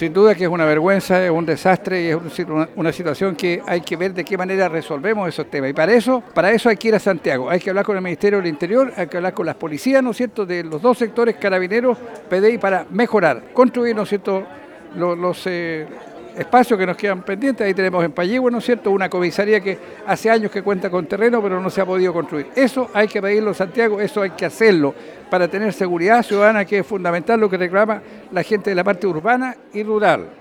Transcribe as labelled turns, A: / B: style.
A: Sin duda que es una vergüenza, es un desastre y es una situación que hay que ver de qué manera resolvemos esos temas. Y para eso hay que ir a Santiago, hay que hablar con el Ministerio del Interior, hay que hablar con las policías, ¿no es cierto?, de los dos sectores, Carabineros, PDI, para mejorar, construir, ¿no es cierto?, los espacios que nos quedan pendientes. Ahí tenemos en Payehue, ¿no es cierto?, una comisaría que hace años que cuenta con terreno, pero no se ha podido construir. Eso hay que pedirlo en Santiago, eso hay que hacerlo para tener seguridad ciudadana, que es fundamental, lo que reclama la gente de la parte urbana y rural.